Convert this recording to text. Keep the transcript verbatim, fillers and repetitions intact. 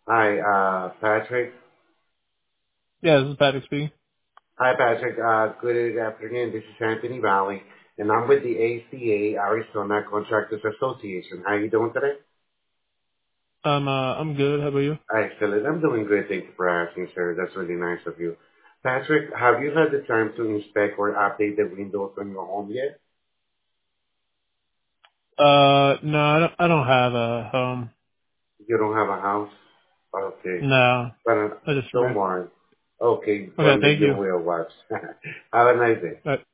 Hi, uh, Patrick. Yeah, this is Patrick speaking. Hi, Patrick. Uh, good afternoon. This is Anthony Valley, and I'm with the A C A, Arizona Contractors Association. How are you doing today? I'm uh I'm good. How about you? Excellent. I'm doing good. Thank you for asking, sir. That's really nice of you. Patrick, have you had the time to inspect or update the windows on your home yet? Uh no, I don't I don't have a home. You don't have a house? Okay. No. But uh, I just don't rent. worry. Okay, Okay, one day thank you you. will watch. Have a nice day. Bye.